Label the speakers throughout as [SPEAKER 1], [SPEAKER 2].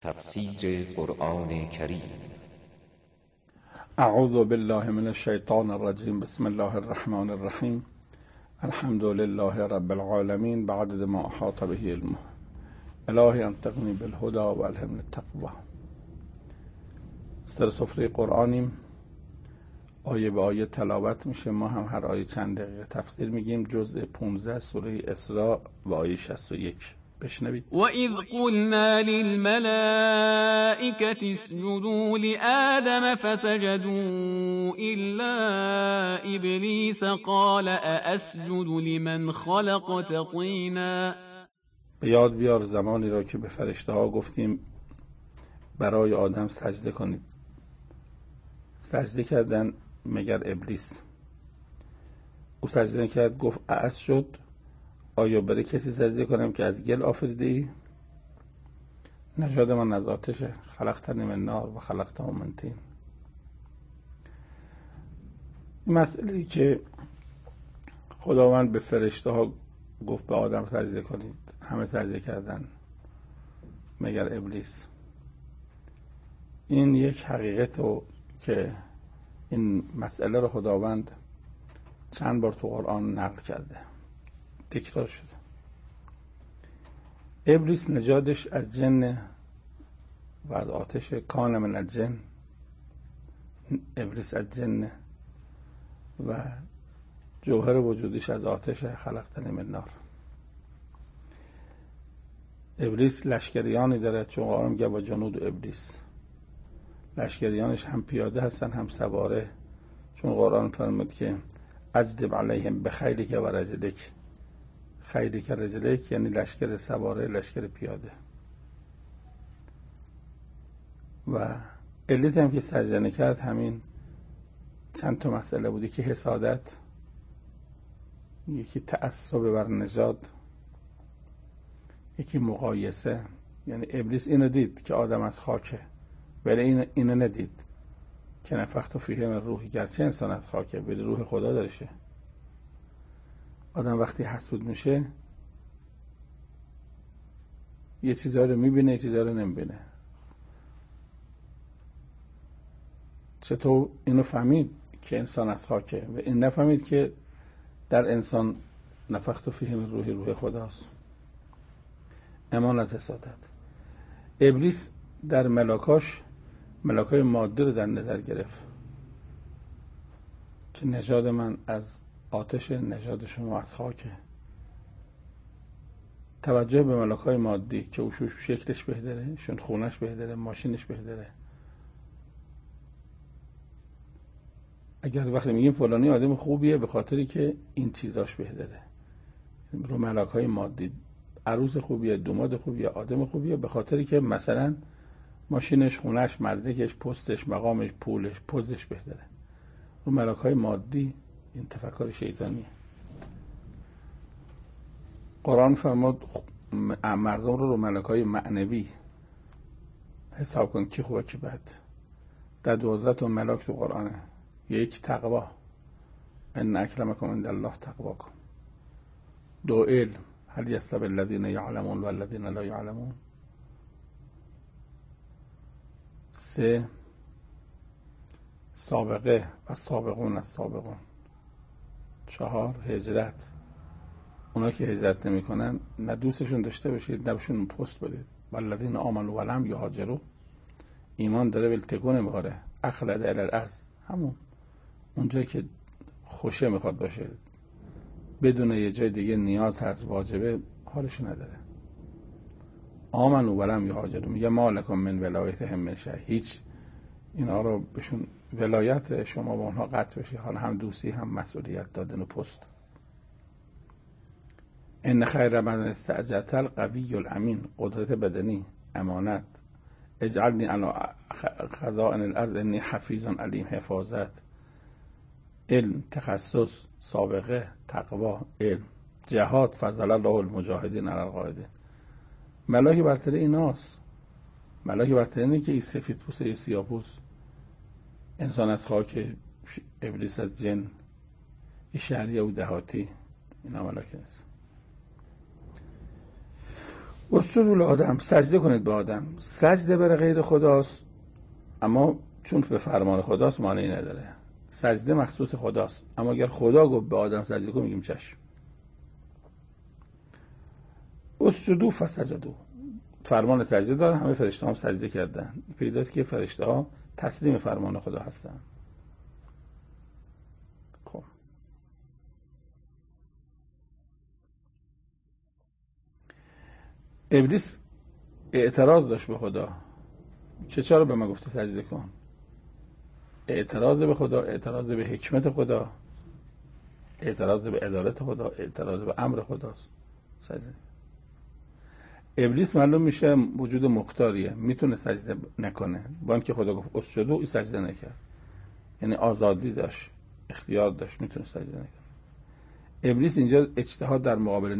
[SPEAKER 1] تفسیر قرآن کریم.
[SPEAKER 2] اعوذ بالله من الشیطان الرجیم. بسم الله الرحمن الرحیم. الحمد لله رب العالمین بعدد ما احاط به علمه. الهی انطقنی بالهدى و الهمنی التقوی. سر سفره قرآنیم، آیه به آیه تلاوت میشه. ما هم هر آیه چند دقیقه تفسیر میگیم. جزء 15 سوره اسراء و آیه 61. بشنوید.
[SPEAKER 3] وَإِذْ قُلْنَا لِلْمَلَائِكَةِ اسْجُدُوا لِآدَمَ فَسَجَدُوا إِلَّا إِبْلِيسَ قَالَ أَأَسْجُدُ لِمَنْ خَلَقْتَ طِينًا.
[SPEAKER 2] به یاد بیار زمانی را که به فرشته ها گفتیم برای آدم سجده کنید. سجده کردن مگر ابلیس؟ او سجده کرد، گفت اسجد، آیا برای کسی سجده کنم که از گل آفریده ای؟ نژاد من از آتشه، خلقتنی من نار و خلقته من طین. این مسئله که خداوند به فرشته ها گفت به آدم سجده کنید، همه سجده کردن مگر ابلیس. این یک حقیقت که این مسئله رو خداوند چند بار تو قرآن نقل کرده، تکرار شده. ابلیس نژادش از جن و از آتش، کان من الجن. ابلیس از جن و جوهر وجودش از آتش، خلقتنی من نار. ابلیس لشکریانی داره، چون قرآن میگه و جنود ابلیس. لشکریانش هم پیاده هستن هم سواره، چون قرآن فرمود که اجلب علیهم بخیلک و رجلک. خیلک رجلک یعنی لشکر سواره، لشکر پیاده. و علت هم که سجده نکرد همین چند تا مسئله بودی که حسادت، یکی تعصب بر نژاد، یکی مقایسه. یعنی ابلیس اینو دید که آدم از خاکه، ولی اینو ندید که نفخت فیه من روحی، گرچه انسان از خاکه ولی روح خدا درشه. آدم وقتی حسود میشه یه چیزا رو میبینه، یه چیزا رو نمیبینه. چطور اینو فهمید که انسان از خاکه و این نفهمید که در انسان نفخت فیه من روحی، روح خداست؟ امانت، حسادت. ابلیس در ملاکای ماده رو در نظر گرفت که نژاد من از آتش، نژاد شما از خاکه. توجه به ملاکای مادی که او شکلش بهتره، شون خونش بهتره، ماشینش بهتره. اگر وقتی میگیم فلانی آدم خوبیه به خاطری که این چیزاش بهتره، رو ملاکای مادی، عروس خوبیه، دوماد خوبیه، آدم خوبیه به خاطری که مثلا ماشینش، خونش، مدرکش، پستش، مقامش، پولش، پوزش بهتره. رو ملاکای مادی. این تفکر شیطانیه. قرآن فرمود مردم رو ملاکای معنوی حساب کن، کی خوبه کی بد. در 12 تا ملاک تو قرآنه. یک تقوا، ان اکرمکم عند الله تقواکم. 2 علم، هل یستوی الذین یعلمون و الذین لا یعلمون. 3 سابقه و سابقون از سابقون. 4 هجرت، اونا که هجرت نمی کنن نه دوستشون داشته باشید نه بهشون پست بدید. والذین آمنوا ولم یهاجروا، ایمان داره ولی تکون نمیخوره. اخلد الی الارض، همون اونجایی که خوشه میخواد باشه، بدون یه جای دیگه نیاز هست، واجبه، حالش نداره. آمنوا ولم یهاجروا، میگه ما لکم من ولایتهم من شیء. هیچ اینا رو بهشون ولایت شما با اونها قطع بشه، حالا هم دوستی هم مسئولیت دادن و پست. ان خیر من استاجرت القوی الامین، قدرت بدنی، امانت. اجعلنی علی خزائن الارض انی حفیظ علیم، حفاظت. علم، تخصص، سابقه، تقوا، علم. جهاد، فضل الله المجاهدین علی القاعدین. ملاک برتر ایناست. ملاک برتر اینه که این سفید پوست، این سیاه پوست. انسان از خاک، ابلیس از جن، این شهریه و دهاتی. اینا ملاک نیست. اسجدوا لآدم، سجده کنید به آدم. سجده بر غیر خداست، اما چون به فرمان خداست مانعی نداره. سجده مخصوص خداست، اما اگر خدا گفت به آدم سجده کن میگیم چشم. اسجدوا فسجدوا، فرمان سجده دادن، همه فرشته هم سجده کردن. پیداست که فرشته ها تسلیم فرمان خدا هستن. خب ابلیس اعتراض داشت به خدا، چرا به من گفته سجده کن؟ اعتراض به خدا، اعتراض به حکمت خدا، اعتراض به عدالت خدا، اعتراض به امر خداست. سجده ابلیس معلوم میشه وجود مختاریه، میتونه سجده نکنه، با اینکه خدا گفت اسجدوا این سجده نکرد. یعنی آزادی داشت، اختیار داشت، میتونه سجده نکنه. ابلیس اینجا اجتهاد در مقابل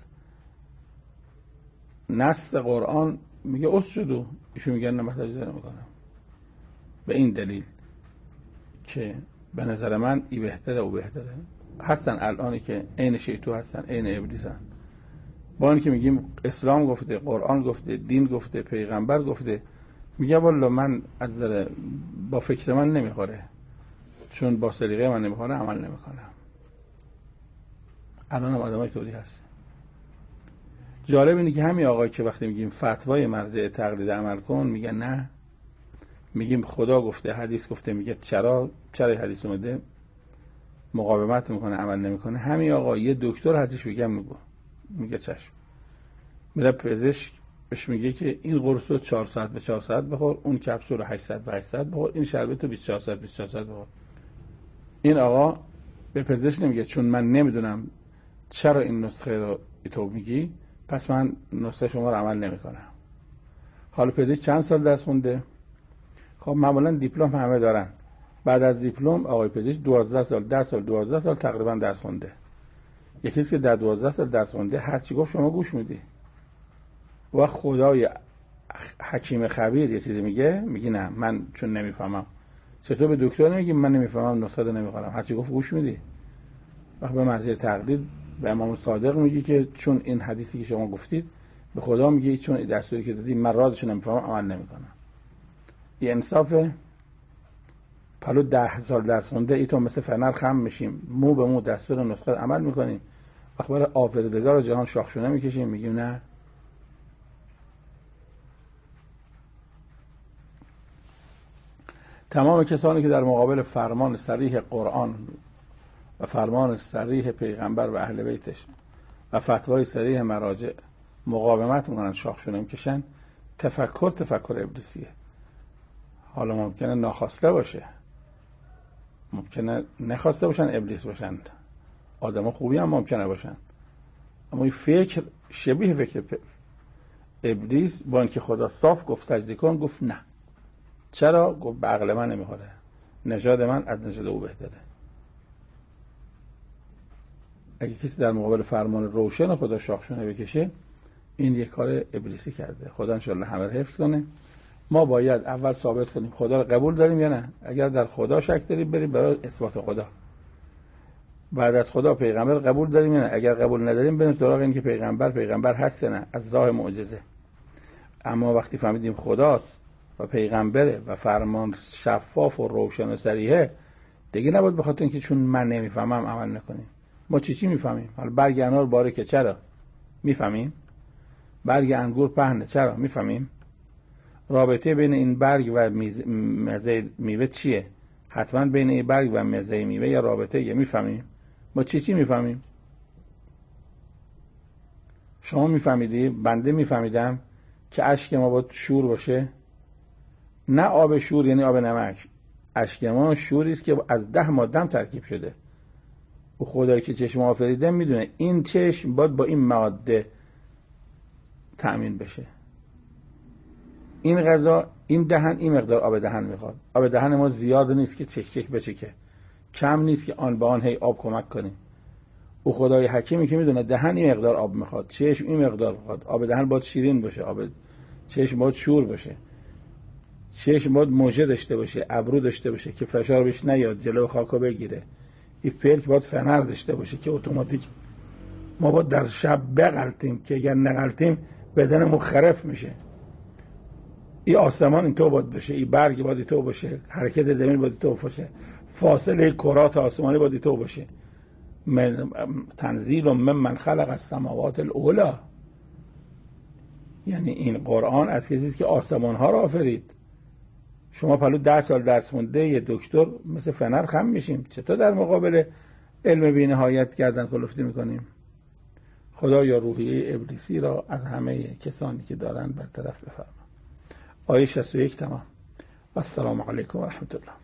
[SPEAKER 2] نص قرآن میگه اسجدوا، ایشون میگن نه من سجده نمیکنم. به این دلیل که به نظر من ای بهتره او بهتره. هستن الانی که عین شیطان هستن، عین ابلیسن. با اینکه میگیم اسلام گفته، قرآن گفته، دین گفته، پیغمبر گفته، میگه والا من از با فکر من نمیخوره، چون با سلیقه من نمیخوره عمل نمیکنم. الان هم آدمای طوری هست. جالب اینه که همین آقایی که وقتی میگیم فتوای مرجع تقلید عمل کن، میگه نه، میگیم خدا گفته، حدیث گفته، میگه چرا حدیث اومده مقاومت میکنه، عمل نمیکنه. همین آقا یه دکتر هستش بگم میگه چشم، میره پزشک بهش میگه که این قرص رو 4 ساعت به 4 ساعت بخور، اون کپسول رو 8 ساعت به 8 ساعت بخور، این شربت رو 24 ساعت بخور. این آقا به پزشک نمیگه چون من نمیدونم چرا این نسخه رو تو میگی، پس من نسخه شما رو عمل نمیکنم. حالا پزشک چند سال درس خونده؟ خب معمولا دیپلم همه دارن. بعد از دیپلم آقای پزشک 12 سال 10 سال 12 سال تقریبا درس خونده. یکی که در 12 سال درس خونده هر چی گفت شما گوش میدی. و خدای حکیم خبیر یه چیزی میگی نه من چون نمیفهمم. چطور به دکتر نمیگی من نمیفهمم نسخه رو نمیخورم، هر چی گفت گوش میدی. وقت به مرجع تقلید به امام صادق میگی که چون این حدیثی که شما گفتید، به خدا میگی چون این دستوری که دادی من رازش نمیفهمم عمل نمیکنم. این انصافه. پلو 10 سال درس خونده ای تو مثل فنر خم میشیم، مو به مو دستور نسخه عمل میکنیم. وقت برای آفریدگار جهان شاخشونه میکشیم، میگیم نه. تمام کسانی که در مقابل فرمان صریح قرآن و فرمان صریح پیغمبر و اهل بیتش و فتوای صریح مراجع مقاومت میکنن، شاخشونه میکشن، تفکر ابلیسیه. حالا ممکنه ناخواسته باشه، ممکنه نخواسته باشن، ابلیس باشن، آدم خوبی هم ممکنه باشن، اما این فکر شبیه فکر ابلیس. با اینکه خدا صاف گفت سجده کن، گفت نه. چرا؟ گفت به عقل من نمیخوره، نژاد من از نژاد او بهتره. اگه کسی در مقابل فرمان روشن خدا شاخشونه بکشه، این یک کار ابلیسی کرده. خدا انشالله همه رو حفظ کنه. ما باید اول ثابت کنیم خدا رو قبول داریم یا نه. اگر در خدا شک داریم بریم برای اثبات خدا. بعد از خدا پیغمبر قبول داریم یا نه. اگر قبول نداریم بریم سراغ این که پیغمبر هست یا نه، از راه معجزه. اما وقتی فهمیدیم خداست و پیغمبره و فرمان شفاف و روشن و صریحه، دیگه نباید به خاطر اینکه چون من نمیفهمم عمل نکنیم. ما چی میفهمیم؟ حالا برگ انار باریکه، چرا؟ میفهمیم. برگ انگور پهنه، چرا؟ میفهمیم. رابطه بین این برگ و مزه میوه چیه؟ حتما بین این برگ و مزه میوه یا رابطه یه میفهمیم. ما چی میفهمیم؟ شما میفهمیدی؟ بنده میفهمیدم که اشک ما باید شور باشه، نه آب شور یعنی آب نمک. اشک ما شوری است که از 10 ماده ترکیب شده. و خدایی که چشم آفریده میدونه این چشم باید با این ماده تأمین بشه. این غذا، این دهن این مقدار آب دهن میخواد. آب دهن ما زیاد نیست که چک بچکه، کم نیست که آن به آن هی آب کمک کنیم. او خدای حکیمی که میدونه دهن این مقدار آب میخواد، چشم این مقدار میخواد. آب دهن باید شیرین باشه، چشم باید شور باشه، چشم باید موجه داشته باشه، ابرو داشته باشه که فشار بهش نیاد جلو خاکو بگیره. این پلک باید فنر داشته باشه که اتوماتیک ما باید در شب بغلطیم که اگر نغلطیم بدنمون خرف میشه. این آسمان اینطور باید بشه، این برگ باید اینطور باشه، حرکت زمین باید اینطور باشه، فاصله کرات آسمانی باید اینطور باشه. تنزیل ممن خلق السماوات الاولی، یعنی این قرآن از کسی است که آسمان ها را آفرید. شما پلو 10 سال درس مونده یه دکتر مثل فنر خم میشیم، چطور در مقابل علم بی نهایت گردن کلفتی میکنیم؟ خدا یا روحیه ابلیسی را از همه کسانی که دارن برطرف بفرما. آیه 61 تمام. السلام علیکم و رحمت الله.